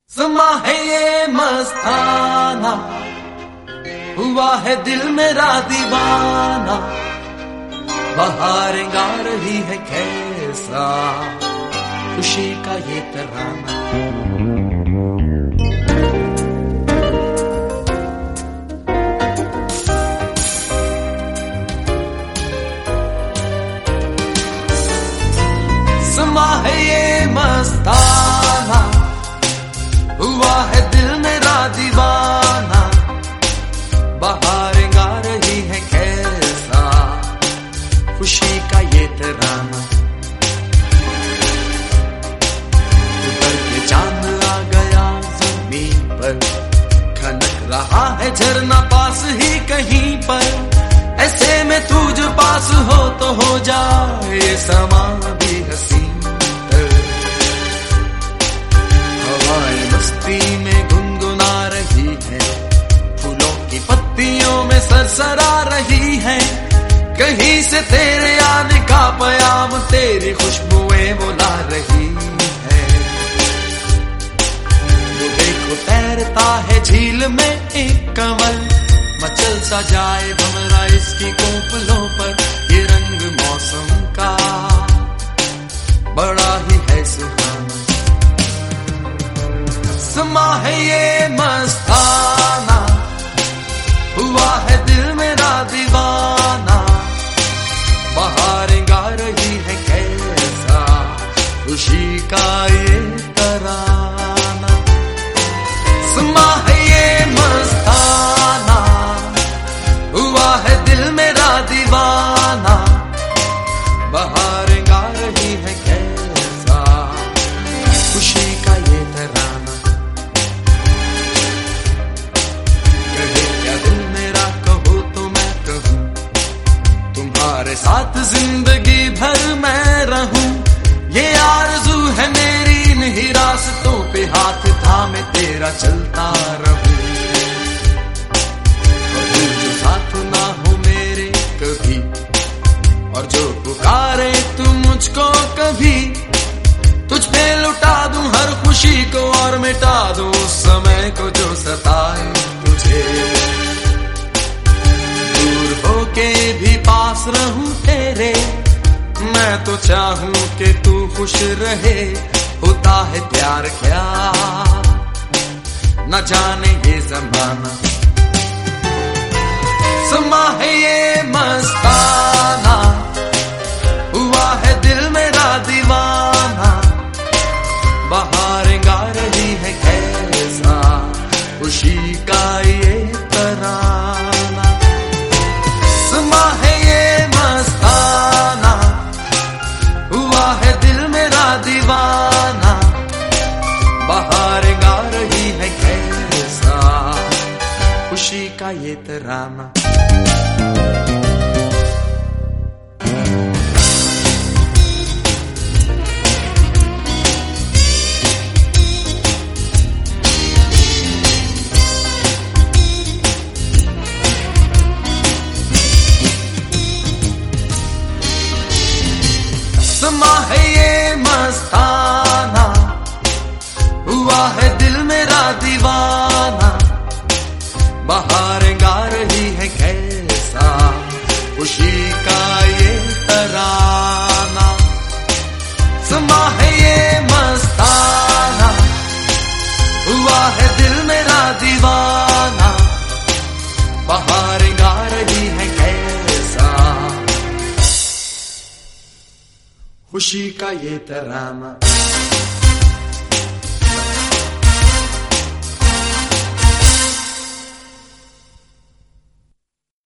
समा है ये मस्ताना, हुआ है दिल मेरा दीवाना, बहारें गा रही है कैसा खुशी का ये तराना। समा है ये मस्ताना, हुआ है दिल मेरा दीवाना, बहारें गा रही है कैसा खुशी का ये तराना। उतर के चांद आ गया जमीन पर, खनक रहा है झरना पास ही कहीं पर, ऐसे में तू जो पास हो तो हो जाए समा भी हसीन। हवाएं मस्ती में गुनगुना रही है, फूलों की पत्तियों में सरसरा रही है, कहीं से तेरे आने का प्याम तेरी खुशबुएं बुला रही है। वो देखो तैरता है झील में एक कमल, मचल सा जाए भंवरा इसकी कोपलों पर, ये रंग मौसम का बड़ा ही है सुहाना। समा है ये मस्ताना, हुआ है दिल मेरा दीवाना, बहारें गा रही है कैसा खुशी का ये तराना। समा है ये मस्ताना, हुआ है दिल मेरा दीवाना, बहारें गा रही है कैसा खुशी का ये तराना। कहे क्या दिल मेरा कहो तो मैं कहूँ, तुम्हारे साथ जिंदगी भर मैं रहूं, ये आरज़ू है मेरी इन्हीं रास्तों पे हाथ थामे तेरा चलता रहूं। जो साथ ना हो मेरे कभी, और जो पुकारे तू मुझको कभी, तुझ पे लुटा दूं हर खुशी को और मिटा दूं उस समय को जो सताए तुझे। दूर होके भी पास रहूं तेरे, मैं तो चाहूं कि तू खुश रहे, होता है प्यार क्या न जाने ये ज़माना। समा है ये मस्ताना, हुआ है दिल मेरा दीवाना, बहारें गा रही है कैसा खुशी का ये तराना। समा है ये मस्ताना, हुआ है दिल मेरा दीवाना, बहारें गा रही है कैसा खुशी का ये तराना। समा है ये मस्ताना, हुआ है दिल मेरा दीवाना, बहारें गा रही है कैसा खुशी का ये तराना। समा है ये मस्ताना, हुआ है दिल मेरा दीवाना, बहारें गा रही है कैसा खुशी का ये तराना।